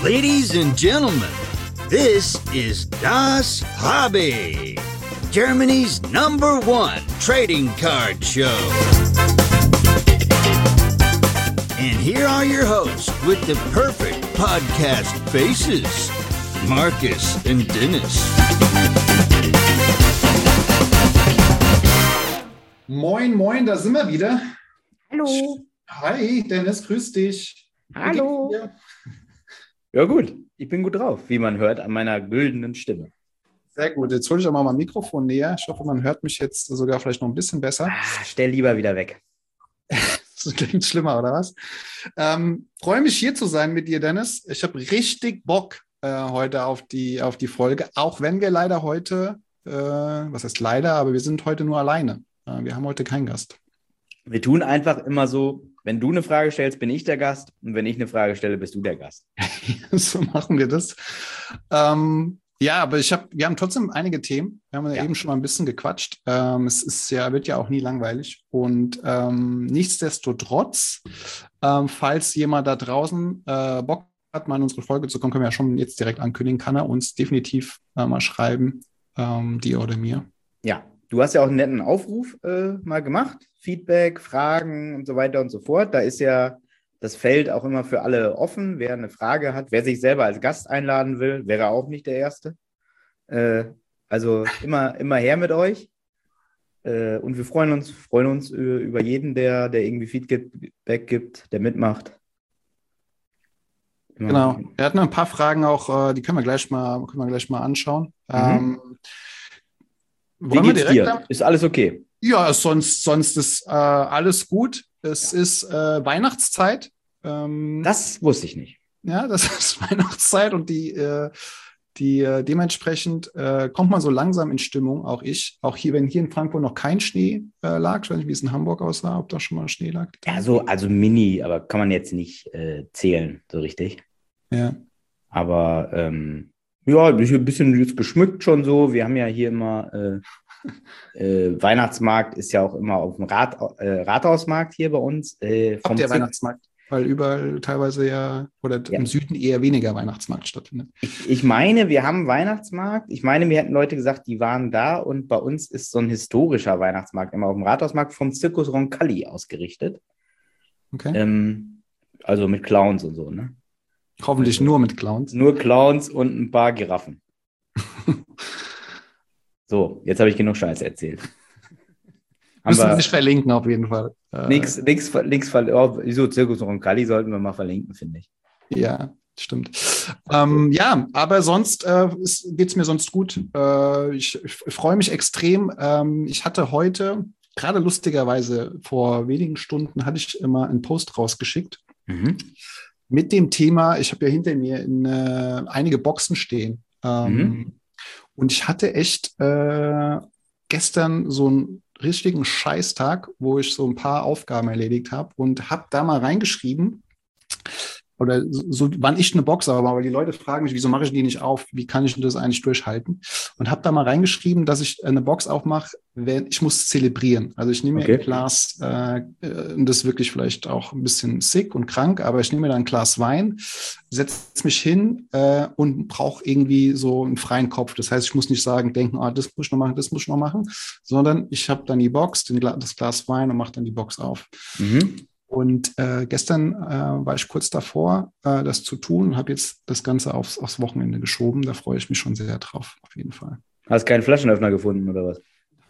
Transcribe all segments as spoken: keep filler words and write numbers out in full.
Ladies and gentlemen, this is Das Hobby, Germany's number one trading card show. And here are your hosts with the perfect podcast faces, Marcus and Dennis. Moin, moin, da sind wir wieder. Hallo. Hi, Dennis, grüß dich. Hallo. Ja gut, ich bin gut drauf, wie man hört an meiner güldenen Stimme. Sehr gut, jetzt hole ich auch mal mein Mikrofon näher. Ich hoffe, man hört mich jetzt sogar vielleicht noch ein bisschen besser. Ah, stell lieber wieder weg. Das klingt schlimmer, oder was? Ähm, freue mich, hier zu sein mit dir, Dennis. Ich habe richtig Bock äh, heute auf die, auf die Folge, auch wenn wir leider heute, äh, was heißt leider, aber wir sind heute nur alleine. Äh, wir haben heute keinen Gast. Wir tun einfach immer so, wenn du eine Frage stellst, bin ich der Gast. Und wenn ich eine Frage stelle, bist du der Gast. So machen wir das. Ähm, ja, aber ich hab, wir haben trotzdem einige Themen. Wir haben ja eben schon mal ein bisschen gequatscht. Ähm, es ist ja, wird ja auch nie langweilig. Und ähm, nichtsdestotrotz, ähm, falls jemand da draußen äh, Bock hat, mal in unsere Folge zu kommen, können wir ja schon jetzt direkt ankündigen, kann er uns definitiv äh, mal schreiben, ähm, dir oder mir. Ja, du hast ja auch einen netten Aufruf äh, mal gemacht. Feedback, Fragen und so weiter und so fort. Da ist ja das Feld auch immer für alle offen. Wer eine Frage hat, wer sich selber als Gast einladen will, wäre auch nicht der Erste. Äh, also immer, immer her mit euch. Äh, und wir freuen uns, freuen uns über jeden, der, der irgendwie Feedback gibt, der mitmacht. Immer. Genau. Wir hatten ein paar Fragen auch, die können wir gleich mal, können wir gleich mal anschauen. Mhm. Ähm, Wie geht's dir? Ist alles okay? Ja, sonst, sonst ist äh, alles gut. Es ja. ist äh, Weihnachtszeit. Ähm, das wusste ich nicht. Ja, das ist Weihnachtszeit und die, äh, die äh, dementsprechend äh, kommt man so langsam in Stimmung, auch ich. Auch hier, wenn hier in Frankfurt noch kein Schnee äh, lag, ich weiß nicht, wie es in Hamburg aussah, ob da schon mal Schnee lag. Ja, so, also mini, aber kann man jetzt nicht äh, zählen, so richtig. Ja. Aber ähm, ja, ein bisschen jetzt geschmückt schon so. Wir haben ja hier immer äh, äh, Weihnachtsmarkt ist ja auch immer auf dem Rat, äh, Rathausmarkt hier bei uns. Äh, Habt ihr Weihnachtsmarkt? Weil überall teilweise ja, oder ja. im Süden eher weniger Weihnachtsmarkt stattfindet. Ich, ich meine, wir haben Weihnachtsmarkt. Ich meine, mir hätten Leute gesagt, die waren da und bei uns ist so ein historischer Weihnachtsmarkt immer auf dem Rathausmarkt vom Circus Roncalli ausgerichtet. Okay. Ähm, also mit Clowns und so, ne? Hoffentlich also, nur mit Clowns. Nur Clowns und ein paar Giraffen. So, jetzt habe ich genug Scheiße erzählt. Müssen wir nicht verlinken, auf jeden Fall. Nix, nix, nix, oh, so Circus Roncalli sollten wir mal verlinken, finde ich. Ja, stimmt. Ähm, ja, aber sonst äh, geht es mir sonst gut. Äh, ich ich freue mich extrem. Ähm, ich hatte heute, gerade lustigerweise vor wenigen Stunden, hatte ich immer einen Post rausgeschickt mhm. mit dem Thema, ich habe ja hinter mir in, äh, einige Boxen stehen. Ähm, mhm. Und ich hatte echt äh, gestern so einen richtigen Scheißtag, wo ich so ein paar Aufgaben erledigt habe und habe da mal reingeschrieben, oder so, wann ich eine Box habe, aber die Leute fragen mich, wieso mache ich die nicht auf? Wie kann ich das eigentlich durchhalten? Und habe da mal reingeschrieben, dass ich eine Box aufmache, wenn ich muss zelebrieren. Also ich nehme mir okay. ein Glas, äh, das ist wirklich vielleicht auch ein bisschen sick und krank, aber ich nehme mir dann ein Glas Wein, setze mich hin äh, und brauche irgendwie so einen freien Kopf. Das heißt, ich muss nicht sagen, denken, ah, das muss ich noch machen, das muss ich noch machen, sondern ich habe dann die Box, den, das Glas Wein und mache dann die Box auf. Mhm. Und äh, gestern äh, war ich kurz davor, äh, das zu tun und habe jetzt das Ganze aufs, aufs Wochenende geschoben. Da freue ich mich schon sehr drauf, auf jeden Fall. Hast keinen Flaschenöffner gefunden oder was?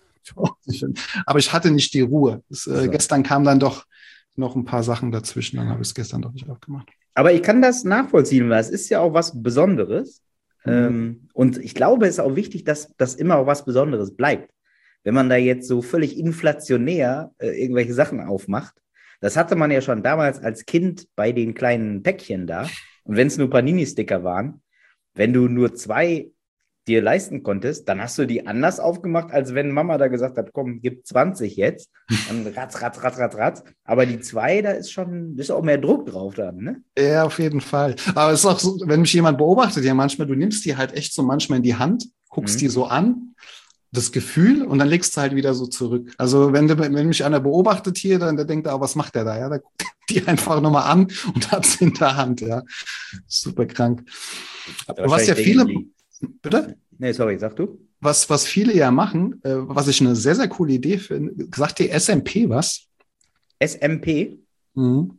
Aber ich hatte nicht die Ruhe. Das, äh, also. Gestern kamen dann doch noch ein paar Sachen dazwischen, dann habe ich es gestern doch nicht aufgemacht. Aber ich kann das nachvollziehen, weil es ist ja auch was Besonderes. Mhm. Ähm, und ich glaube, es ist auch wichtig, dass das immer auch was Besonderes bleibt. Wenn man da jetzt so völlig inflationär äh, irgendwelche Sachen aufmacht, das hatte man ja schon damals als Kind bei den kleinen Päckchen da. Und wenn es nur Panini-Sticker waren, wenn du nur zwei dir leisten konntest, dann hast du die anders aufgemacht, als wenn Mama da gesagt hat, komm, gib zwanzig jetzt. Und ratz, ratz, ratz, ratz, ratz. Aber die zwei, da ist schon, ist auch mehr Druck drauf dann, ne? Ja, auf jeden Fall. Aber es ist auch so, wenn mich jemand beobachtet, ja manchmal, du nimmst die halt echt so manchmal in die Hand, guckst mhm. die so an, das Gefühl und dann legst du halt wieder so zurück. Also wenn, du, wenn mich einer beobachtet hier, dann der denkt, ah, was macht der da? Ja, da guckt die einfach nochmal an und hat es in der Hand. Ja, super krank. Aber was ja viele, bitte? Nee, sorry, sag du. Was, was viele ja machen, äh, was ich eine sehr, sehr coole Idee finde, sagt dir S M P was? S M P? Mhm.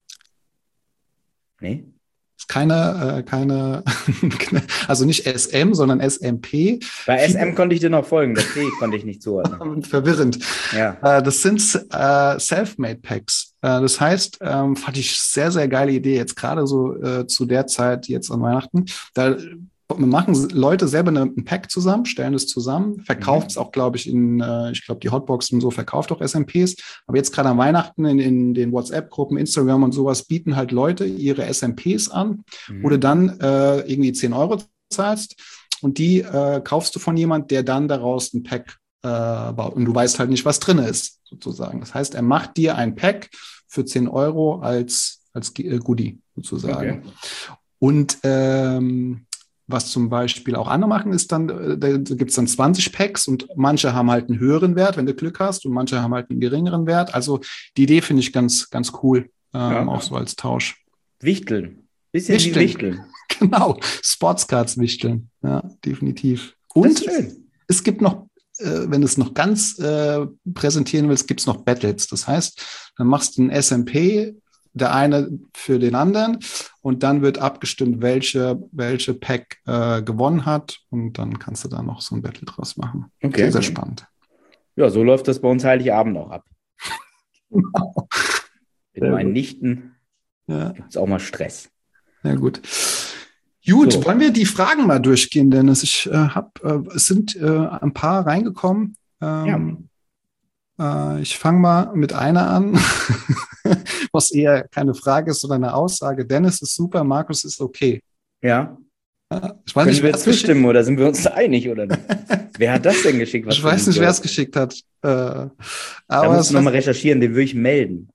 Nee. Ist keine, äh, keine, also nicht S M, sondern S M P. Bei S M konnte ich dir noch folgen, das P konnte ich nicht zuordnen. Verwirrend. Ja. Äh, das sind äh, Self-Made Packs. Äh, das heißt, ähm, fand ich sehr, sehr geile Idee, jetzt gerade so äh, zu der Zeit, jetzt an Weihnachten. Da machen Leute selber ein Pack zusammen, stellen es zusammen, verkauft es mhm. auch, glaube ich, in, äh, ich glaube, die Hotbox und so verkauft auch S M Ps. Aber jetzt gerade an Weihnachten in, in den WhatsApp-Gruppen, Instagram und sowas bieten halt Leute ihre S M Ps an, mhm. wo du dann äh, irgendwie zehn Euro zahlst und die äh, kaufst du von jemand, der dann daraus ein Pack äh, baut. Und du weißt halt nicht, was drin ist, sozusagen. Das heißt, er macht dir ein Pack für zehn Euro als, als Goodie, sozusagen. Okay. Und ähm, was zum Beispiel auch andere machen, ist dann, da gibt es dann zwanzig Packs und manche haben halt einen höheren Wert, wenn du Glück hast, und manche haben halt einen geringeren Wert. Also die Idee finde ich ganz, ganz cool, ähm, ja. auch so als Tausch. Wichteln. Bisschen Wichteln. Wie Wichteln. Genau, Sportscards wichteln. Ja, definitiv. Und es gibt noch, äh, wenn du es noch ganz äh, präsentieren willst, gibt es noch Battles. Das heißt, dann machst du ein S M P, der eine für den anderen und dann wird abgestimmt, welche, welche Pack äh, gewonnen hat und dann kannst du da noch so ein Battle draus machen. Okay. Sehr, sehr spannend. Ja, so läuft das bei uns Heiligabend auch ab. Genau. Mit meinen gut. Nichten ja. gibt es auch mal Stress. Ja, gut. Gut, So. Wollen wir die Fragen mal durchgehen, Dennis? Ich äh, hab, äh, es sind äh, ein paar reingekommen. Ähm, ja. äh, ich fange mal mit einer an. Was eher keine Frage ist, sondern eine Aussage. Dennis ist super, Markus ist okay. Ja. Ich weiß Können nicht, wir zustimmen oder sind wir uns da einig oder nicht? Wer hat das denn geschickt? Was ich weiß nicht, wer es geschickt hat. Äh, aber da musst du nochmal recherchieren, den würde ich melden.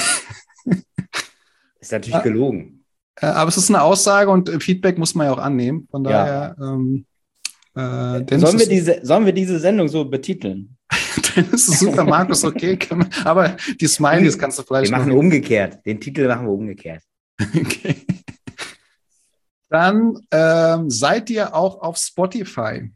Ist natürlich gelogen. Äh, aber es ist eine Aussage und Feedback muss man ja auch annehmen. Von daher. Ja. Ähm, äh, Dennis sollen, wir diese, sollen wir diese Sendung so betiteln? Dennis ist super, Markus okay. Man, aber die Smileys kannst du vielleicht. Wir machen noch umgekehrt. Den Titel machen wir umgekehrt. Okay. Dann ähm, seid ihr auch auf Spotify?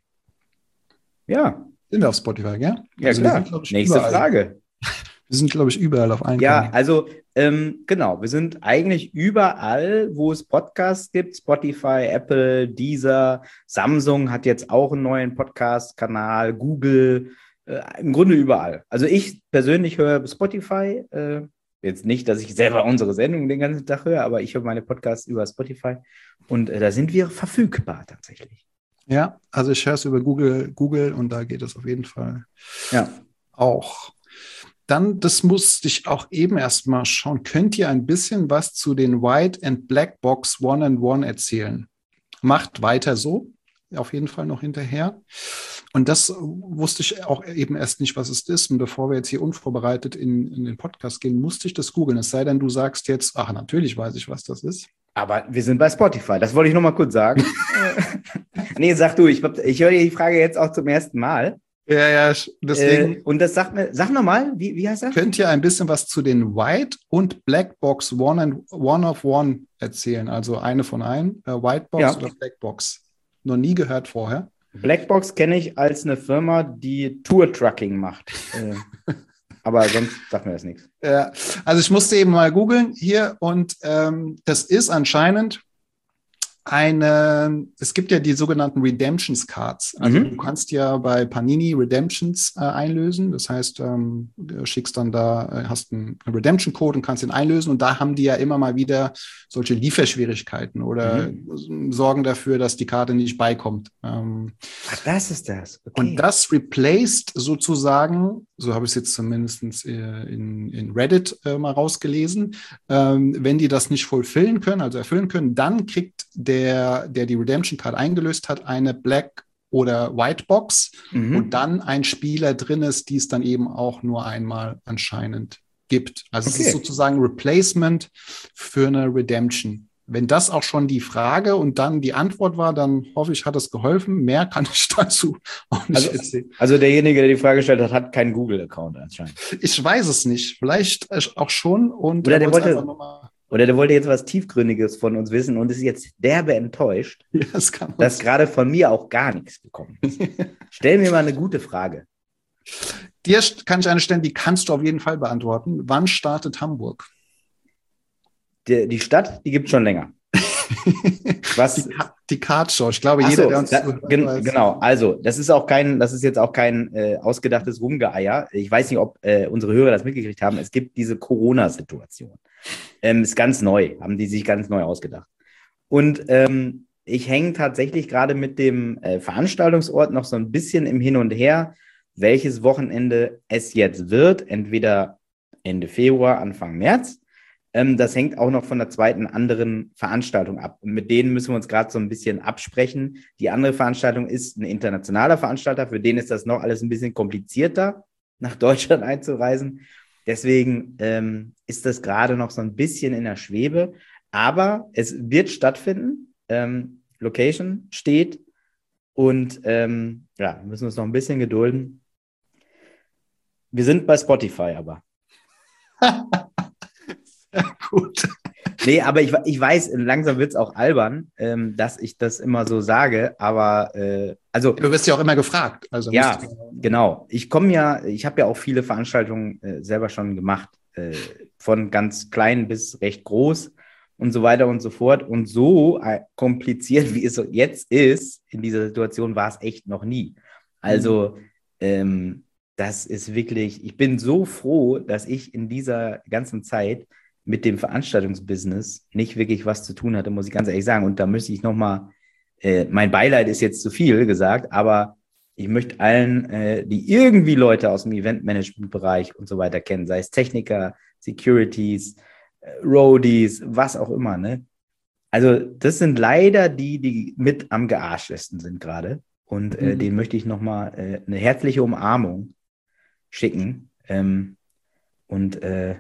Ja. Sind wir auf Spotify, gell? Ja, also klar. Sind, Nächste überall. Frage. Wir sind, glaube ich, überall auf allen Ja, Kanälen. also ähm, genau, wir sind eigentlich überall, wo es Podcasts gibt. Spotify, Apple, Deezer, Samsung hat jetzt auch einen neuen Podcast-Kanal, Google, äh, im Grunde überall. Also ich persönlich höre Spotify, äh, jetzt nicht, dass ich selber unsere Sendung den ganzen Tag höre, aber ich höre meine Podcasts über Spotify und äh, da sind wir verfügbar tatsächlich. Ja, also ich höre es über Google, Google und da geht es auf jeden Fall ja. auch. Dann, das musste ich auch eben erst mal schauen, könnt ihr ein bisschen was zu den White and Black Box One and One erzählen? Macht weiter so, auf jeden Fall noch hinterher. Und das wusste ich auch eben erst nicht, was es ist. Und bevor wir jetzt hier unvorbereitet in, in den Podcast gehen, musste ich das googeln. Es sei denn, du sagst jetzt, ach, natürlich weiß ich, was das ist. Aber wir sind bei Spotify, das wollte ich noch mal kurz sagen. Nee, sag du, ich, ich höre die Frage jetzt auch zum ersten Mal. Ja, ja, deswegen. Äh, und das sagt mir, sag nochmal, wie, wie heißt das? Könnt ihr ein bisschen was zu den White und Black Box One and One of One erzählen? Also eine von einem, äh, White Box ja. oder Black Box? Noch nie gehört vorher. Blackbox kenne ich als eine Firma, die Tour-Trucking macht. äh, aber sonst sagt mir das nichts. Ja, also ich musste eben mal googeln hier und ähm, das ist anscheinend eine, es gibt ja die sogenannten Redemptions Cards. Also mhm. du kannst ja bei Panini Redemptions äh, einlösen. Das heißt, ähm, du schickst dann da, äh, hast einen Redemption Code und kannst den einlösen. Und da haben die ja immer mal wieder solche Lieferschwierigkeiten oder mhm. sorgen dafür, dass die Karte nicht beikommt. Ähm, Ach, das ist das. Okay. Und das replaced sozusagen, so habe ich es jetzt zumindest in, in Reddit äh, mal rausgelesen, ähm, wenn die das nicht fulfillen können, also erfüllen können, dann kriegt der, der die Redemption Card eingelöst hat, eine Black oder White Box mhm. und dann ein Spieler drin ist, die es dann eben auch nur einmal anscheinend gibt. Also okay. Es ist sozusagen Replacement für eine Redemption. wenn das auch schon die Frage und dann die Antwort war, dann hoffe ich, hat es geholfen. Mehr kann ich dazu auch nicht Also, erzählen. also derjenige, der die Frage gestellt hat, hat keinen Google-Account anscheinend. Ich weiß es nicht. Vielleicht auch schon. Und Oder er der wollte wollte- einfach nur mal- Oder der wollte jetzt was Tiefgründiges von uns wissen und ist jetzt derbe enttäuscht, Ja, das kann man dass gerade von mir auch gar nichts gekommen ist. Stell mir mal eine gute Frage. Dir kann ich eine stellen, die kannst du auf jeden Fall beantworten. Wann startet Hamburg? Die, die Stadt, die gibt es schon länger. Was? Die, Ka- die Card-Show. Ich glaube, Ach jeder, so, der uns da, zuhört, gen, weiß- genau, also das ist auch kein, das ist jetzt auch kein äh, ausgedachtes Rumgeeier. Ich weiß nicht, ob äh, unsere Hörer das mitgekriegt haben. Es gibt diese Corona-Situation. Ähm, ist ganz neu, haben die sich ganz neu ausgedacht. Und ähm, ich hänge tatsächlich gerade mit dem äh, Veranstaltungsort noch so ein bisschen im Hin und Her, welches Wochenende es jetzt wird, entweder Ende Februar, Anfang März. Ähm, das hängt auch noch von der zweiten anderen Veranstaltung ab. Und mit denen müssen wir uns gerade so ein bisschen absprechen. Die andere Veranstaltung ist ein internationaler Veranstalter, für den ist das noch alles ein bisschen komplizierter, nach Deutschland einzureisen. Deswegen ähm, ist das gerade noch so ein bisschen in der Schwebe. Aber es wird stattfinden. Ähm, Location steht. Und ähm, ja, wir müssen uns noch ein bisschen gedulden. Wir sind bei Spotify aber. Ja, gut. Nee, aber ich, ich weiß, langsam wird es auch albern, ähm, dass ich das immer so sage, aber äh, also Du wirst ja auch immer gefragt. Also ja, musst du- genau. Ich komme ja, ich habe ja auch viele Veranstaltungen äh, selber schon gemacht, äh, von ganz klein bis recht groß und so weiter und so fort. Und so äh, kompliziert, wie es jetzt ist, in dieser Situation war es echt noch nie. Also ähm, das ist wirklich, ich bin so froh, dass ich in dieser ganzen Zeit mit dem Veranstaltungsbusiness nicht wirklich was zu tun hatte, muss ich ganz ehrlich sagen. Und da müsste ich nochmal, äh, mein Beileid ist jetzt zu viel gesagt, aber ich möchte allen, äh, die irgendwie Leute aus dem Eventmanagement-Bereich und so weiter kennen, sei es Techniker, Securities, äh, Roadies, was auch immer, ne? Also das sind leider die, die mit am gearschtesten sind gerade. Und äh, Mhm. denen möchte ich nochmal äh, eine herzliche Umarmung schicken. Ähm, und äh,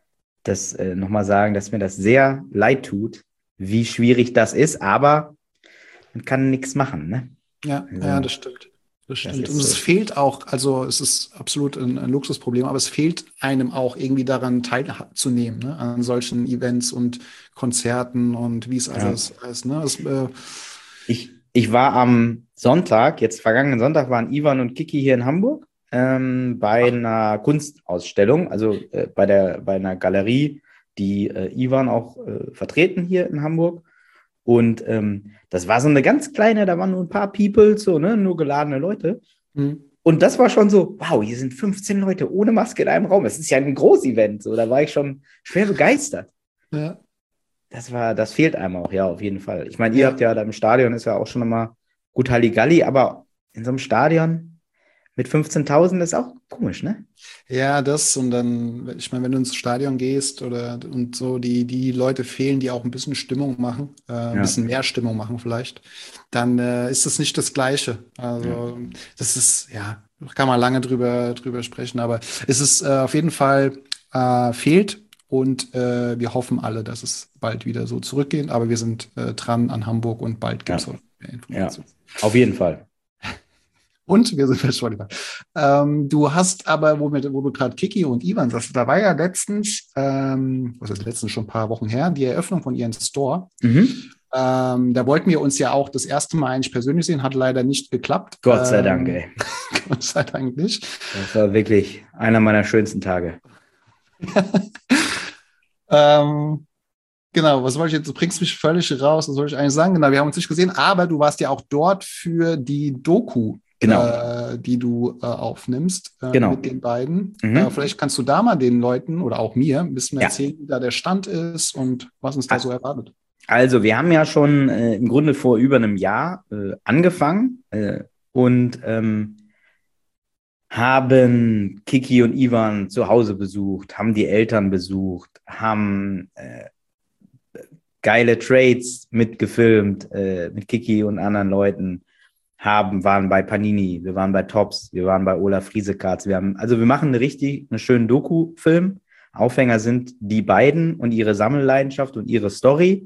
das äh, nochmal sagen, dass mir das sehr leid tut, wie schwierig das ist, aber man kann nichts machen, ne? Ja, Also, ja, das stimmt. Das stimmt. ist Und es so. fehlt auch, also es ist absolut ein, ein Luxusproblem, aber es fehlt einem auch irgendwie daran teilzunehmen, ne? An solchen Events und Konzerten und wie es Ja. alles heißt. Ne? Es, äh, Ich, ich war am Sonntag, jetzt vergangenen Sonntag, waren Ivan und Kiki hier in Hamburg ähm, bei einer Kunstausstellung, also äh, bei, der, bei einer Galerie, die äh, Ivan auch äh, vertreten hier in Hamburg. Und ähm, das war so eine ganz kleine, da waren nur ein paar People, so, ne, nur geladene Leute. hm. Und das war schon so, wow, hier sind fünfzehn Leute ohne Maske in einem Raum. Es ist ja ein Großevent, so, da war ich schon schwer begeistert. Ja. Das war, das fehlt einem auch, ja, auf jeden Fall. Ich meine, ihr Ja. habt ja da im Stadion, ist ja auch schon immer gut Halligalli, aber in so einem Stadion mit fünfzehntausend ist auch komisch, ne? Ja, das und dann, ich meine, wenn du ins Stadion gehst oder und so, die, die Leute fehlen, die auch ein bisschen Stimmung machen, äh, ein Ja. bisschen mehr Stimmung machen vielleicht, dann äh, ist das nicht das Gleiche. Also das ist, ja, kann man lange drüber, drüber sprechen, aber es ist äh, auf jeden Fall äh, fehlt und äh, wir hoffen alle, dass es bald wieder so zurückgeht, aber wir sind äh, dran an Hamburg und bald gibt es Ja. auch mehr Informationen. Auf jeden Fall. Und wir sind bei Spotify. Ähm, du hast aber, wo, wir, wo du gerade Kiki und Ivan sagst, da war ja letztens, ähm, was ist letztens schon ein paar Wochen her, die Eröffnung von ihrem Store. Mhm. Ähm, da wollten wir uns ja auch das erste Mal eigentlich persönlich sehen, hat leider nicht geklappt. Gott sei ähm, Dank, ey. Gott sei Dank nicht. Das war wirklich einer meiner schönsten Tage. Ähm, genau, was wollte ich jetzt? Du bringst mich völlig raus, was wollte ich eigentlich sagen? Genau, wir haben uns nicht gesehen, aber du warst ja auch dort für die Doku, Genau. äh, die du äh, aufnimmst äh, Genau. mit den beiden. Mhm. Äh, vielleicht kannst du da mal den Leuten oder auch mir ein bisschen Ja. erzählen, wie da der Stand ist und was uns da so erwartet. Also, wir haben ja schon äh, im Grunde vor über einem Jahr äh, angefangen äh, und ähm, haben Kiki und Ivan zu Hause besucht, haben die Eltern besucht, haben äh, geile Trades mitgefilmt äh, mit Kiki und anderen Leuten, haben, waren bei Panini, wir waren bei Tops, wir waren bei Olaf Friesekarts. Wir haben, also wir machen eine richtig, einen schönen Doku-Film. Aufhänger sind die beiden und ihre Sammelleidenschaft und ihre Story.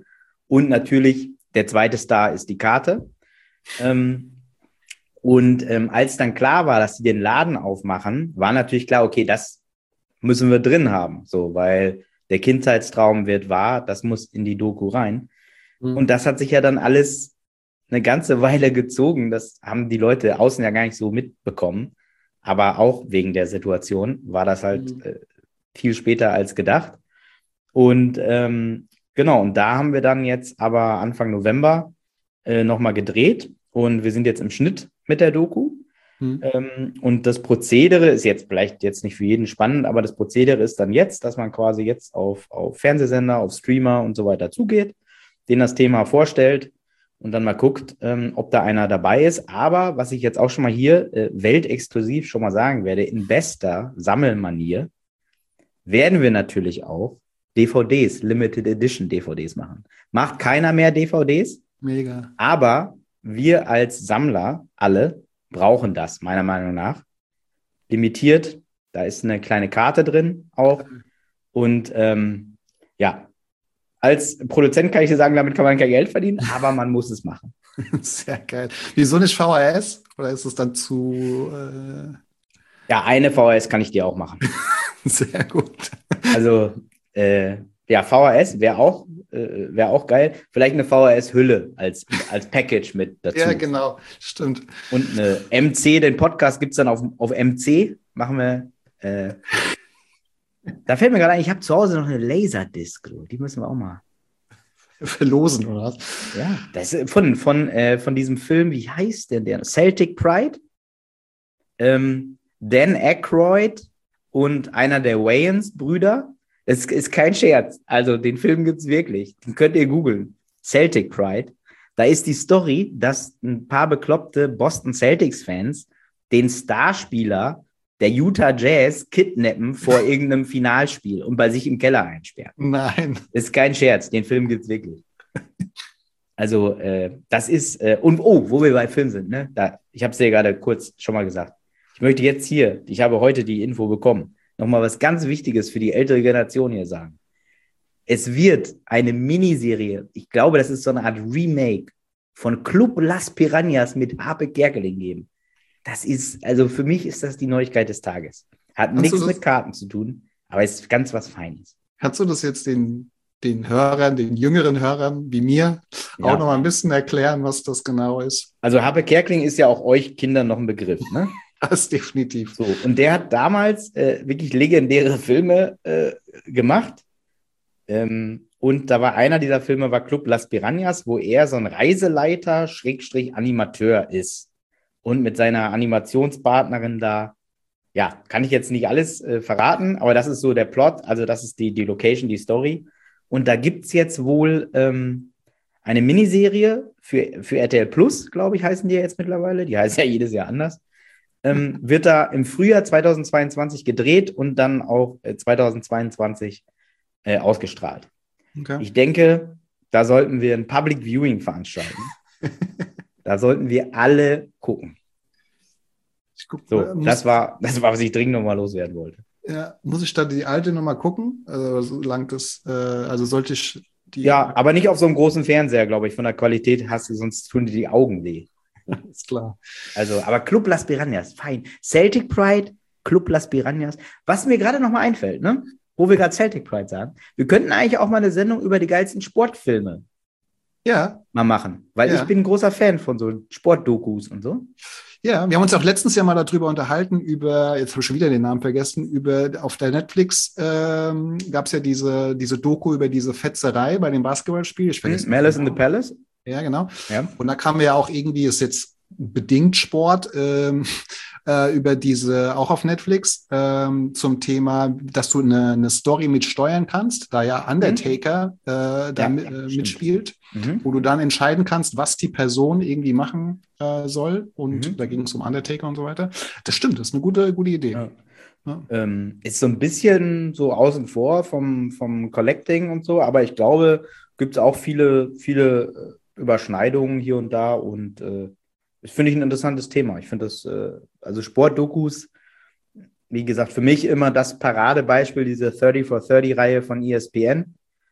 Und natürlich, der zweite Star ist die Karte. Ähm, und ähm, als dann klar war, dass sie den Laden aufmachen, war natürlich klar, okay, das müssen wir drin haben, so, weil der Kindheitstraum wird wahr, das muss in die Doku rein. Mhm. Und das hat sich ja dann alles eine ganze Weile gezogen. Das haben die Leute außen ja gar nicht so mitbekommen. Aber auch wegen der Situation war das halt mhm. äh, viel später als gedacht. Und ähm, genau, und da haben wir dann jetzt aber Anfang November äh, nochmal gedreht. Und wir sind jetzt im Schnitt mit der Doku. Mhm. Ähm, und das Prozedere ist jetzt vielleicht jetzt nicht für jeden spannend, aber das Prozedere ist dann jetzt, dass man quasi jetzt auf, auf Fernsehsender, auf Streamer und so weiter zugeht, denen das Thema vorstellt und dann mal guckt, ähm, ob da einer dabei ist. Aber was ich jetzt auch schon mal hier äh, weltexklusiv schon mal sagen werde, in bester Sammelmanier werden wir natürlich auch D V Ds, Limited Edition D V Ds machen. Macht keiner mehr D V Ds. Mega. Aber wir als Sammler alle brauchen das, meiner Meinung nach. Limitiert, da ist eine kleine Karte drin auch. Und ähm, ja, als Produzent kann ich dir sagen, damit kann man kein Geld verdienen, aber man muss es machen. Sehr geil. Wieso nicht V H S? Oder ist es dann zu... Äh... Ja, eine V H S kann ich dir auch machen. Sehr gut. Also, äh, ja, V H S wäre auch, äh, wär auch geil. Vielleicht eine V H S-Hülle als, als Package mit dazu. Ja, genau. Stimmt. Und eine M C, den Podcast gibt es dann auf, auf M C. Machen wir... Äh, Da fällt mir gerade ein, ich habe zu Hause noch eine Laserdisc. Die müssen wir auch mal verlosen, oder was? Ja, das ist von, von, äh, von diesem Film, wie heißt denn der? Celtic Pride. Ähm, Dan Aykroyd und einer der Wayans-Brüder. Das ist kein Scherz. Also den Film gibt es wirklich. Den könnt ihr googeln. Celtic Pride. Da ist die Story, dass ein paar bekloppte Boston Celtics-Fans den Starspieler der Utah Jazz kidnappen vor irgendeinem Finalspiel und bei sich im Keller einsperren. Nein. Ist kein Scherz, den Film gibt's wirklich. Also, äh, das ist, äh, und oh, wo wir bei Film sind, ne? Da, ich habe es dir gerade kurz schon mal gesagt. Ich möchte jetzt hier, ich habe heute die Info bekommen, nochmal was ganz Wichtiges für die ältere Generation hier sagen. Es wird eine Miniserie, ich glaube, das ist so eine Art Remake von Club Las Piranhas mit Harpe Kerkeling geben. Das ist, also für mich ist das die Neuigkeit des Tages. Hat Kannst nichts das, mit Karten zu tun, aber ist ganz was Feines. Kannst du das jetzt den, den Hörern, den jüngeren Hörern wie mir Ja. auch noch mal ein bisschen erklären, was das genau ist? Also Harpe Kerkeling ist ja auch euch Kindern noch ein Begriff, ne? Das ist definitiv. So, und der hat damals äh, wirklich legendäre Filme äh, gemacht. Ähm, und da war einer dieser Filme, war Club Las Piranhas, wo er so ein Reiseleiter, Schrägstrich Animateur ist. Und mit seiner Animationspartnerin da, ja, kann ich jetzt nicht alles äh, verraten, aber das ist so der Plot, also das ist die, die Location, die Story. Und da gibt es jetzt wohl ähm, eine Miniserie für, für R T L Plus, glaube ich, heißen die ja jetzt mittlerweile. Die heißt ja jedes Jahr anders. Ähm, wird da im Frühjahr zweitausendzweiundzwanzig gedreht und dann auch äh, zweitausendzweiundzwanzig äh, ausgestrahlt. Okay. Ich denke, da sollten wir ein Public Viewing veranstalten. Da sollten wir alle gucken. Ich guck, So, äh, muss, das war, das war, was ich dringend nochmal loswerden wollte. Ja, muss ich da die alte nochmal gucken? Also, solange das, äh, also sollte ich die. Ja, aber nicht auf so einem großen Fernseher, glaube ich. Von der Qualität hast du, sonst tun dir die Augen weh. Ist klar. Also, aber Club Las Piranhas, fein. Celtic Pride, Club Las Piranhas. Was mir gerade nochmal einfällt, ne? Wo wir gerade Celtic Pride sagen. Wir könnten eigentlich auch mal eine Sendung über die geilsten Sportfilme Ja. mal machen. Weil Ja. ich bin ein großer Fan von so Sportdokus und so. Ja, wir haben uns auch letztens ja mal darüber unterhalten, über, jetzt habe ich schon wieder den Namen vergessen, über auf der Netflix ähm, gab es ja diese, diese Doku über diese Fetzerei bei dem Basketballspiel. Ich vergesse Malice in the Palace? Ja, genau. Ja. Und da kam ja auch irgendwie, ist jetzt bedingt Sport, ähm, äh, über diese, auch auf Netflix, ähm, zum Thema, dass du eine, eine Story mit steuern kannst, da ja Undertaker äh, da Ja, mit, ja, äh, stimmt. mitspielt, Mhm. wo du dann entscheiden kannst, was die Person irgendwie machen äh, soll. Und Mhm. da ging es um Undertaker und so weiter. Das stimmt, das ist eine gute, gute Idee. Ja. Ja. Ähm, ist so ein bisschen so außen vor vom, vom Collecting und so, aber ich glaube, gibt es auch viele, viele äh, Überschneidungen hier und da und äh, das finde ich ein interessantes Thema. Ich finde das, äh, also Sportdokus, wie gesagt, für mich immer das Paradebeispiel, diese thirty for thirty Reihe von E S P N.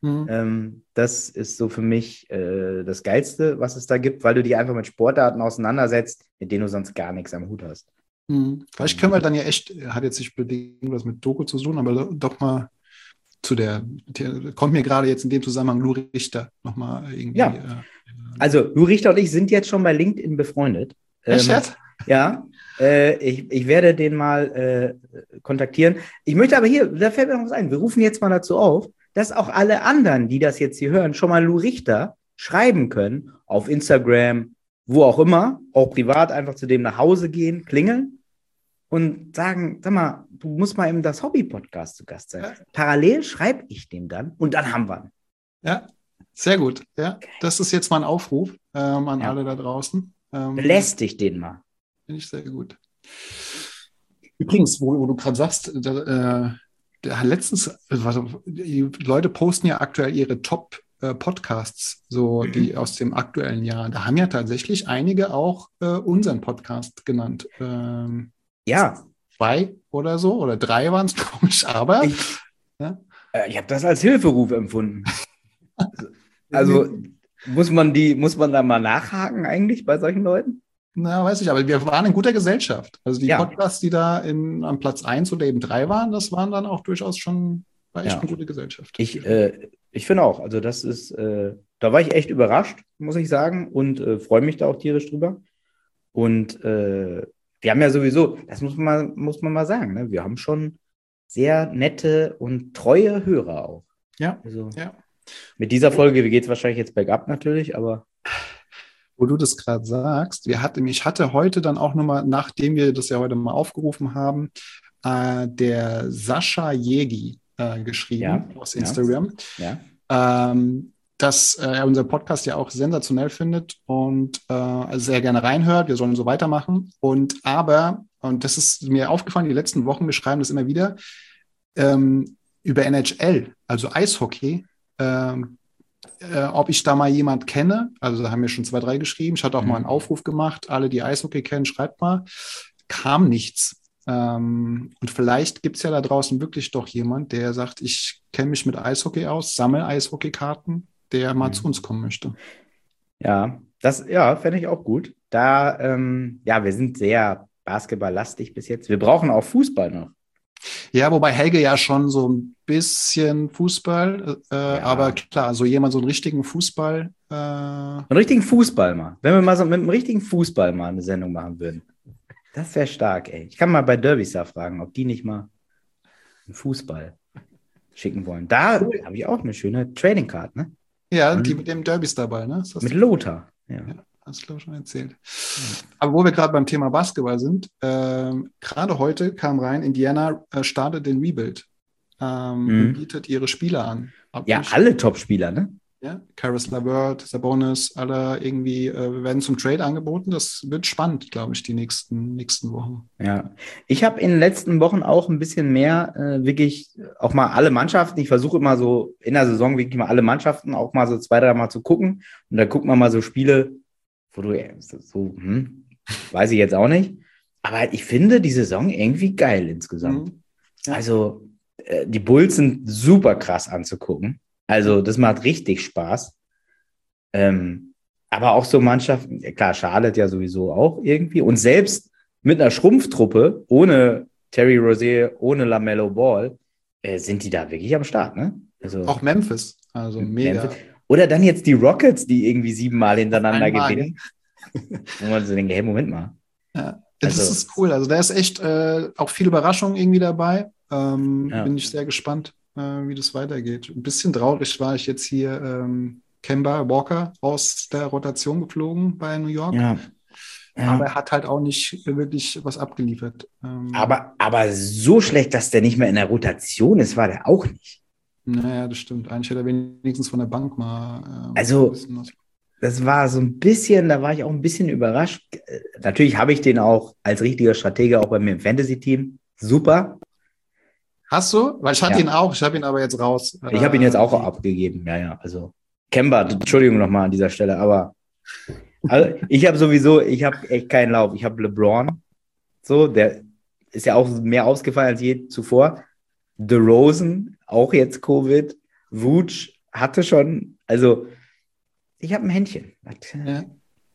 Mhm. Ähm, das ist so für mich äh, das Geilste, was es da gibt, weil du dich einfach mit Sportarten auseinandersetzt, mit denen du sonst gar nichts am Hut hast. Mhm. Vielleicht können wir dann ja echt, hat jetzt nicht bedingt was mit Doku zu tun, aber doch mal zu der, der kommt mir gerade jetzt in dem Zusammenhang Lou Richter nochmal irgendwie. Ja. Äh, Also, Lou Richter und ich sind jetzt schon bei LinkedIn befreundet. Echt Ähm, jetzt? ja, äh, ich, ich werde den mal äh, kontaktieren. Ich möchte aber hier, da fällt mir noch was ein, wir rufen jetzt mal dazu auf, dass auch alle anderen, die das jetzt hier hören, schon mal Lou Richter schreiben können, auf Instagram, wo auch immer, auch privat einfach zu dem nach Hause gehen, klingeln und sagen, sag mal, du musst mal im Das Hobby-Podcast zu Gast sein. Ja. Parallel schreibe ich dem dann und dann haben wir ihn. Ja, sehr gut. Ja, das ist jetzt mal ein Aufruf ähm, an Ja. alle da draußen. Ähm, Belästig den mal. Finde ich sehr gut. Übrigens, wo, wo du gerade sagst, da, äh, da, letztens, also, die Leute posten ja aktuell ihre Top-Podcasts, so Mhm. die aus dem aktuellen Jahr. Da haben ja tatsächlich einige auch äh, unseren Podcast genannt. Ähm, Ja, zwei oder so, oder drei waren es, glaube ich, aber ich, ja. äh, ich habe das als Hilferuf empfunden. Also muss man die, muss man da mal nachhaken eigentlich bei solchen Leuten? Na, weiß ich, aber wir waren in guter Gesellschaft. Also die Ja. Podcasts, die da in, am Platz eins oder eben drei waren, das waren dann auch durchaus schon, war echt Ja. eine gute Gesellschaft. Ich, äh, ich finde auch, also das ist, äh, da war ich echt überrascht, muss ich sagen, und äh, freue mich da auch tierisch drüber. Und äh, wir haben ja sowieso, das muss man mal, muss man mal sagen, ne? Wir haben schon sehr nette und treue Hörer auch. Ja, Also ja. mit dieser Folge geht es wahrscheinlich jetzt bergab natürlich, aber Wo du das gerade sagst, wir hatten, ich hatte heute dann auch nochmal, nachdem wir das ja heute mal aufgerufen haben, äh, der Sascha Jegi äh, geschrieben Ja, aus ja. Instagram, ja. ähm, dass äh, er unseren Podcast ja auch sensationell findet und äh, sehr gerne reinhört. Wir sollen so weitermachen. Und aber, und das ist mir aufgefallen, die letzten Wochen, wir schreiben das immer wieder, ähm, über N H L, also Eishockey, ähm, äh, ob ich da mal jemand kenne. Also da haben wir schon zwei, drei geschrieben. Ich hatte auch Mhm. mal einen Aufruf gemacht. Alle, die Eishockey kennen, schreibt mal. Kam nichts. Ähm, und vielleicht gibt es ja da draußen wirklich doch jemand, der sagt, ich kenne mich mit Eishockey aus, sammle Eishockeykarten, der mal Mhm. zu uns kommen möchte. Ja, das, ja, fände ich auch gut. Da, ähm, ja, wir sind sehr basketballlastig bis jetzt. Wir brauchen auch Fußball noch. Ja, wobei Helge ja schon so ein bisschen Fußball, äh, Ja. aber klar, so jemand, so einen richtigen Fußball. Äh, Einen richtigen Fußball mal. Wenn wir mal so mit einem richtigen Fußball mal eine Sendung machen würden. Das wäre stark, ey. Ich kann mal bei Derbystar fragen, ob die nicht mal einen Fußball schicken wollen. Da habe ich auch eine schöne Trading Card, ne? ja, Mhm. die mit dem Derbys dabei, ne? Das hast Mit du- Lothar. Ja. Ja, hast du, glaube ich, schon erzählt. Aber wo wir gerade beim Thema Basketball sind, ähm, gerade heute kam rein, Indiana äh, startet den Rebuild ähm, Mhm. und bietet ihre Spieler an. Hab Ja, ich- alle Top-Spieler, ne? Ja, Caris LeVert, Sabonis, alle irgendwie äh, werden zum Trade angeboten. Das wird spannend, glaube ich, die nächsten, nächsten Wochen. Ja, ich habe in den letzten Wochen auch ein bisschen mehr äh, wirklich auch mal alle Mannschaften. Ich versuche immer so in der Saison wirklich mal alle Mannschaften auch mal so zwei, drei Mal zu gucken. Und da guckt man mal so Spiele, wo du äh, so, so hm, weiß ich jetzt auch nicht. Aber ich finde die Saison irgendwie geil insgesamt. Mhm. Ja. Also äh, die Bulls sind super krass anzugucken. Also das macht richtig Spaß. Ähm, aber auch so Mannschaften, ja klar, Charlotte ja sowieso auch irgendwie. Und selbst mit einer Schrumpftruppe, ohne Terry Rozier, ohne LaMelo Ball, äh, sind die da wirklich am Start, ne? Also Auch Memphis, also mega. Memphis. Oder dann jetzt die Rockets, die irgendwie siebenmal hintereinander Einmal, gewinnen. Wo man so denkt, hey, Moment mal. Ja, das Also- ist cool. Also da ist echt äh, auch viel Überraschung irgendwie dabei. Ähm, Ja. Bin ich sehr gespannt, äh, wie das weitergeht. Ein bisschen traurig war ich jetzt hier ähm, Kemba Walker aus der Rotation geflogen bei New York. Ja. Ja. Aber er hat halt auch nicht wirklich was abgeliefert. Ähm, Aber, aber so schlecht, dass der nicht mehr in der Rotation ist, war der auch nicht. Naja, das stimmt. Eigentlich hätte er wenigstens von der Bank mal. ähm, Also- ein bisschen was- Das war so ein bisschen, da war ich auch ein bisschen überrascht. Äh, Natürlich habe ich den auch als richtiger Stratege auch bei mir im Fantasy-Team. Super. Hast du? Weil ich hatte Ja. ihn auch, ich habe ihn aber jetzt raus. Ich habe ihn jetzt auch Äh, abgegeben. Ja, ja. Also Kemba, Entschuldigung nochmal an dieser Stelle, aber also, ich habe sowieso, ich habe echt keinen Lauf. Ich habe LeBron. So, der ist ja auch mehr ausgefallen als je zuvor. DeRozan, auch jetzt Covid. Vooch hatte schon, also ich habe ein Händchen. Ja.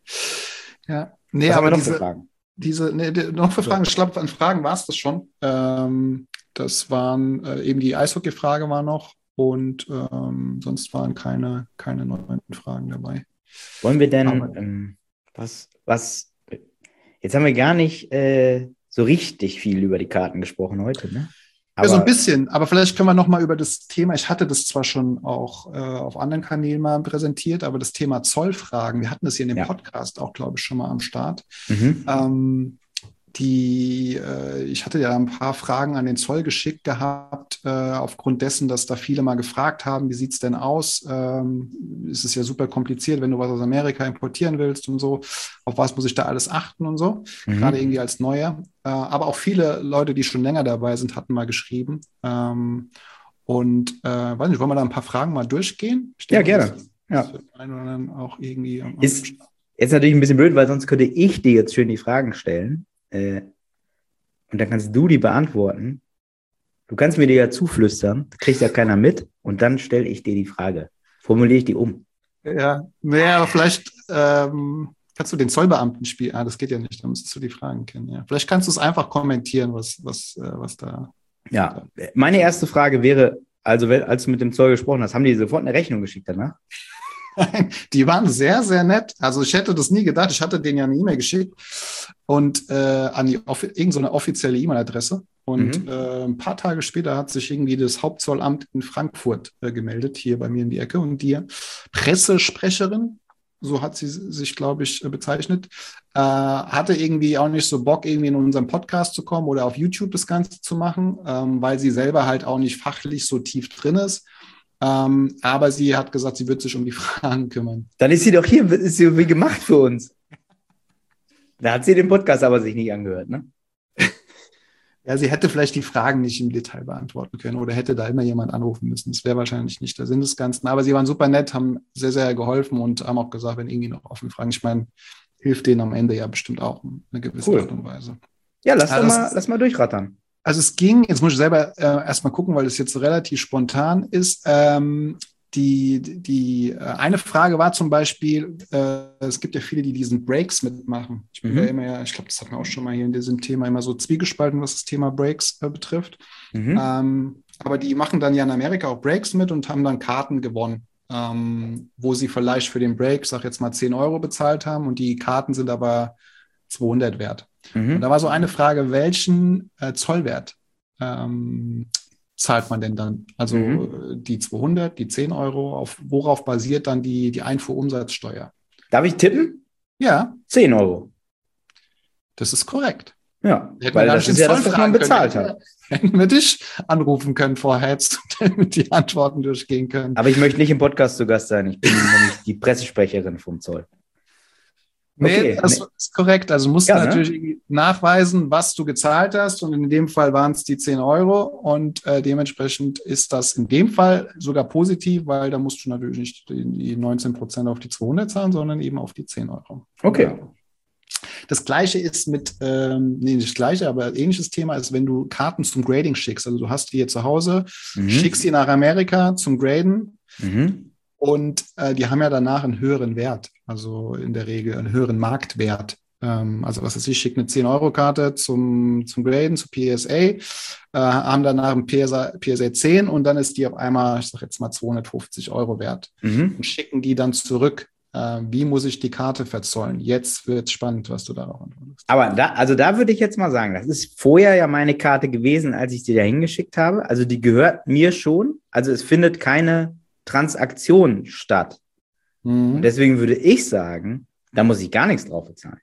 Ja. Nee, Was haben wir aber noch diese, für Fragen? diese nee, die, noch für Fragen, ich glaube, an Fragen war es das schon. Ähm, das waren äh, eben die Eishockey-Frage war noch und ähm, sonst waren keine, keine neuen Fragen dabei. Wollen wir denn, Aber- ähm, was, was, jetzt haben wir gar nicht äh, so richtig viel über die Karten gesprochen heute, ne? Ja, so ein Aber bisschen, aber vielleicht können wir noch mal über das Thema, ich hatte das zwar schon auch äh, auf anderen Kanälen mal präsentiert, aber das Thema Zollfragen, wir hatten das hier in dem Ja. Podcast auch, glaube ich, schon mal am Start. mhm. Ähm, die, äh, ich hatte ja ein paar Fragen an den Zoll geschickt gehabt, äh, aufgrund dessen, dass da viele mal gefragt haben, wie sieht es denn aus? Ähm, es ist ja super kompliziert, wenn du was aus Amerika importieren willst und so. Auf was muss ich da alles achten und so? Mhm. Gerade irgendwie als Neuer. Äh, aber auch viele Leute, die schon länger dabei sind, hatten mal geschrieben. Ähm, und äh, weiß nicht, wollen wir da ein paar Fragen mal durchgehen? Ich Ja, denke, gerne. Das, Ja. das wird ein oder anderen auch irgendwie am, am Ist jetzt natürlich ein bisschen blöd, weil sonst könnte ich dir jetzt schön die Fragen stellen. Äh, und dann kannst du die beantworten. Du kannst mir die ja zuflüstern, kriegt ja keiner mit. Und dann stelle ich dir die Frage. Formuliere ich die um. Ja, naja, aber vielleicht ähm, kannst du den Zollbeamten spielen. Ah, das geht ja nicht, da müsstest du die Fragen kennen. Ja. Vielleicht kannst du es einfach kommentieren, was, was, äh, was da. Ja, meine erste Frage wäre, also wenn- als du mit dem Zoll gesprochen hast, haben die sofort eine Rechnung geschickt danach? Die waren sehr, sehr nett. Also ich hätte das nie gedacht. Ich hatte denen ja eine E-Mail geschickt und äh, an die offi- irgend so eine offizielle E-Mail-Adresse. Und Mhm. äh, ein paar Tage später hat sich irgendwie das Hauptzollamt in Frankfurt äh, gemeldet, hier bei mir in die Ecke. Und die Pressesprecherin, so hat sie sich, glaube ich, äh, bezeichnet, äh, hatte irgendwie auch nicht so Bock, irgendwie in unseren Podcast zu kommen oder auf YouTube das Ganze zu machen, ähm, weil sie selber halt auch nicht fachlich so tief drin ist. Ähm, aber sie hat gesagt, sie wird sich um die Fragen kümmern. Dann ist sie doch hier, ist sie wie gemacht für uns. Da hat sie den Podcast aber sich nicht angehört, ne? Ja, sie hätte vielleicht die Fragen nicht im Detail beantworten können oder hätte da immer jemand anrufen müssen. Das wäre wahrscheinlich nicht der Sinn des Ganzen. Aber sie waren super nett, haben sehr, sehr geholfen und haben auch gesagt, wenn irgendwie noch offene Fragen, ich meine, hilft denen am Ende ja bestimmt auch in einer gewissen Cool. Art und Weise. Ja, lass, Ja, doch das mal, ist- lass mal durchrattern. Also es ging, jetzt muss ich selber äh, erstmal gucken, weil es jetzt relativ spontan ist. Ähm, die, die äh, eine Frage war zum Beispiel, äh, es gibt ja viele, die diesen Breaks mitmachen. Ich bin Mhm. da immer, ja, ich glaube, das hatten wir auch schon mal hier in diesem Thema immer so zwiegespalten, was das Thema Breaks äh, betrifft. Mhm. Ähm, aber die machen dann ja in Amerika auch Breaks mit und haben dann Karten gewonnen, ähm, wo sie vielleicht für den Break, sag jetzt mal zehn Euro bezahlt haben und die Karten sind aber zweihundert wert. Und Mhm. da war so eine Frage, welchen äh, Zollwert ähm, zahlt man denn dann? Also Mhm. äh, die zweihundert, die zehn Euro, auf, worauf basiert dann die, die Einfuhrumsatzsteuer? Darf ich tippen? Ja, zehn Euro. das ist korrekt. Ja, Hätten wir weil gar das nicht ist ja ins das, Zoll was man fragen bezahlt können. hat. Hätten wir dich anrufen können vorher, jetzt, damit die Antworten durchgehen können. Aber ich möchte nicht im Podcast zu Gast sein. Ich bin nämlich die Pressesprecherin vom Zoll. Okay, Nee, das nee. ist korrekt. Also musst du Ja, ne? natürlich irgendwie nachweisen, was du gezahlt hast. Und in dem Fall waren es die zehn Euro. Und äh, dementsprechend ist das in dem Fall sogar positiv, weil da musst du natürlich nicht die, die neunzehn Prozent auf die zweihundert zahlen, sondern eben auf die zehn Euro. Okay. Ja. Das Gleiche ist mit, ähm, nee, nicht das Gleiche, aber ähnliches Thema ist, wenn du Karten zum Grading schickst. Also du hast die hier zu Hause, Mhm. schickst die nach Amerika zum Graden. Mhm. Und äh, die haben ja danach einen höheren Wert, also in der Regel einen höheren Marktwert. Ähm, also was weiß ich, schickt eine zehn Euro Karte zum, zum Graden, zu P S A, äh, haben danach ein P S A, P S A zehn und dann ist die auf einmal, ich sag jetzt mal zweihundertfünfzig Euro wert Mhm. und schicken die dann zurück. Äh, wie muss ich die Karte verzollen? Jetzt wird es spannend, was du darauf antwortest. Aber da, also da würde ich jetzt mal sagen, das ist vorher ja meine Karte gewesen, als ich sie da hingeschickt habe. Also die gehört mir schon. Also es findet keine Transaktion statt. Und Mhm. deswegen würde ich sagen, da muss ich gar nichts drauf bezahlen.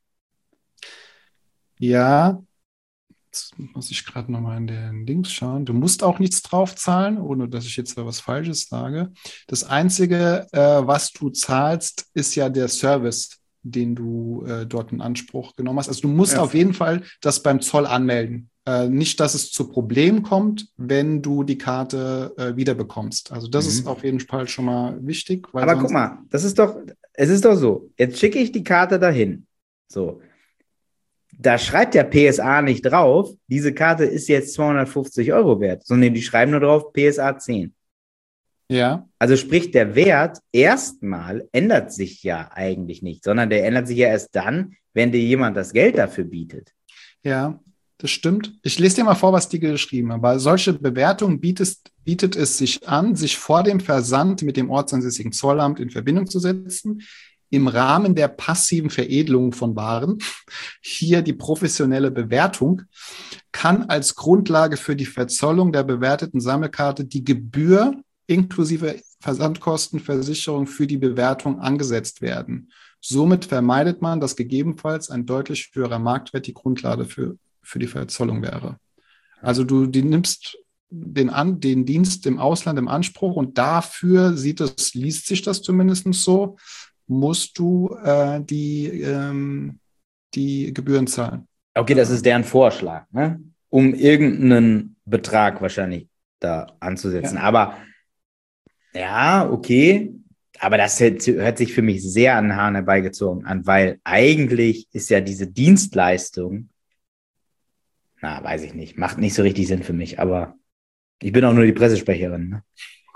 Ja, jetzt muss ich gerade nochmal in den Links schauen. Du musst auch nichts draufzahlen, ohne dass ich jetzt da was Falsches sage. Das Einzige, äh, was du zahlst, ist ja der Service, den du äh, dort in Anspruch genommen hast. Also du musst Ja. auf jeden Fall das beim Zoll anmelden. Äh, nicht, dass es zu Problemen kommt, wenn du die Karte äh, wiederbekommst. Also das Mhm. ist auf jeden Fall schon mal wichtig. Weil Aber sonst- guck mal, das ist doch, es ist doch so, jetzt schicke ich die Karte dahin. So. Da schreibt der P S A nicht drauf, diese Karte ist jetzt zweihundertfünfzig Euro wert, sondern die schreiben nur drauf P S A zehn. Ja. Also sprich, der Wert erstmal ändert sich ja eigentlich nicht, sondern der ändert sich ja erst dann, wenn dir jemand das Geld dafür bietet. Ja, das stimmt. Ich lese dir mal vor, was die geschrieben haben. Bei solche Bewertungen bietet, bietet es sich an, sich vor dem Versand mit dem ortsansässigen Zollamt in Verbindung zu setzen, im Rahmen der passiven Veredelung von Waren. Hier die professionelle Bewertung kann als Grundlage für die Verzollung der bewerteten Sammelkarte die Gebühr inklusive Versandkostenversicherung für die Bewertung angesetzt werden. Somit vermeidet man, dass gegebenenfalls ein deutlich höherer Marktwert die Grundlage für, für die Verzollung wäre. Also du die nimmst den, an, den Dienst im Ausland im Anspruch und dafür sieht es, liest sich das zumindest so, musst du äh, die, ähm, die Gebühren zahlen. Okay, das ist deren Vorschlag, ne? Um irgendeinen Betrag wahrscheinlich da anzusetzen. Ja. Aber ja, okay, aber das hört sich für mich sehr an den Haaren herbeigezogen an, weil eigentlich ist ja diese Dienstleistung, na, weiß ich nicht, macht nicht so richtig Sinn für mich, aber ich bin auch nur die Pressesprecherin. Ne?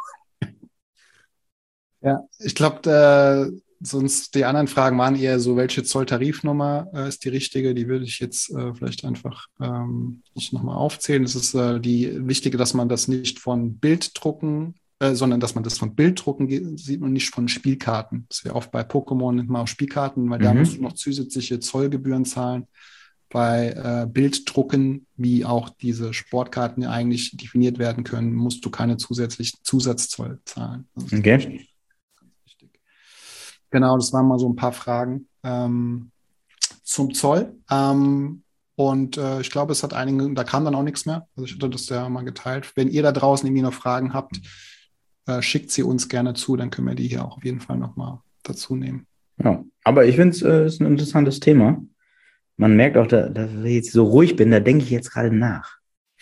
Ja, ich glaube, äh, sonst die anderen Fragen waren eher so, welche Zolltarifnummer äh, ist die richtige? Die würde ich jetzt äh, vielleicht einfach ähm, nicht nochmal aufzählen. Es ist äh, die wichtige, dass man das nicht von Bilddrucken, äh, sondern dass man das von Bilddrucken ge- sieht und nicht von Spielkarten. Das wäre oft bei Pokémon nimmt man auch Spielkarten, weil mhm. da musst du noch zusätzliche Zollgebühren zahlen. Bei äh, Bilddrucken, wie auch diese Sportkarten ja eigentlich definiert werden können, musst du keine zusätzlichen Zusatzzoll zahlen. Das ist okay. Wichtig. Genau, das waren mal so ein paar Fragen ähm, zum Zoll. Ähm, und äh, ich glaube, es hat einige, da kam dann auch nichts mehr. Also ich hatte das ja mal geteilt. Wenn ihr da draußen irgendwie noch Fragen habt, äh, schickt sie uns gerne zu, dann können wir die hier auch auf jeden Fall nochmal dazu nehmen. Ja, aber ich finde es äh, ist ein interessantes Thema. Man merkt auch, da, dass ich jetzt so ruhig bin, da denke ich jetzt gerade nach.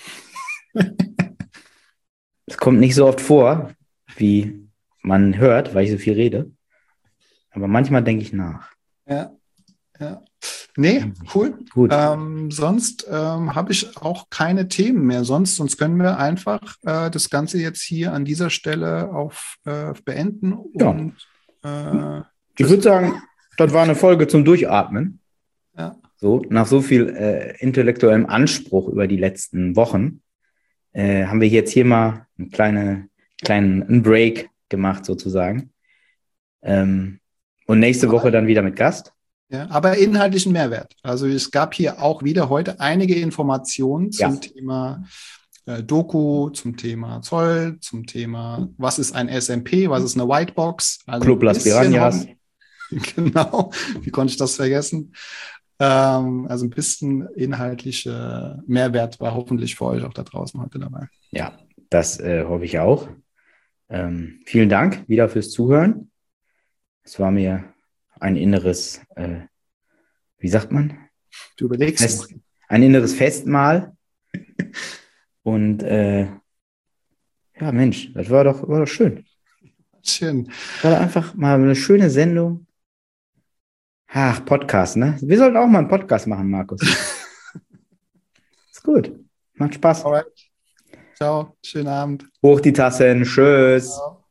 Es kommt nicht so oft vor, wie man hört, weil ich so viel rede. Aber manchmal denke ich nach. Ja, ja. Nee, cool. Gut. Ähm, sonst ähm, habe ich auch keine Themen mehr. Sonst, sonst können wir einfach äh, das Ganze jetzt hier an dieser Stelle auf äh, beenden. Und, ja. äh, ich würde sagen, das war eine Folge zum Durchatmen. Ja. So, nach so viel äh, intellektuellem Anspruch über die letzten Wochen äh, haben wir jetzt hier mal einen kleine, kleinen einen Break gemacht sozusagen. Ähm, Und nächste Woche dann wieder mit Gast. Ja, aber inhaltlichen Mehrwert. Also es gab hier auch wieder heute einige Informationen zum ja. Thema äh, Doku, zum Thema Zoll, zum Thema, was ist ein S M P, was ist eine Whitebox. Also Club Las Piranhas. Genau, wie konnte ich das vergessen? Ähm, also ein bisschen inhaltlicher Mehrwert war hoffentlich für euch auch da draußen heute dabei. Ja, das äh, hoffe ich auch. Ähm, vielen Dank wieder fürs Zuhören. Es war mir ein inneres, äh, wie sagt man? Du überlegst. Fest, ein inneres Festmahl. Und äh, ja, Mensch, das war doch, war doch schön. Schön. Das war einfach mal eine schöne Sendung. Ach, Podcast, ne? Wir sollten auch mal einen Podcast machen, Markus. Ist gut. Macht Spaß. Alright. Ciao. Schönen Abend. Hoch die Tassen. Tschüss. Ciao.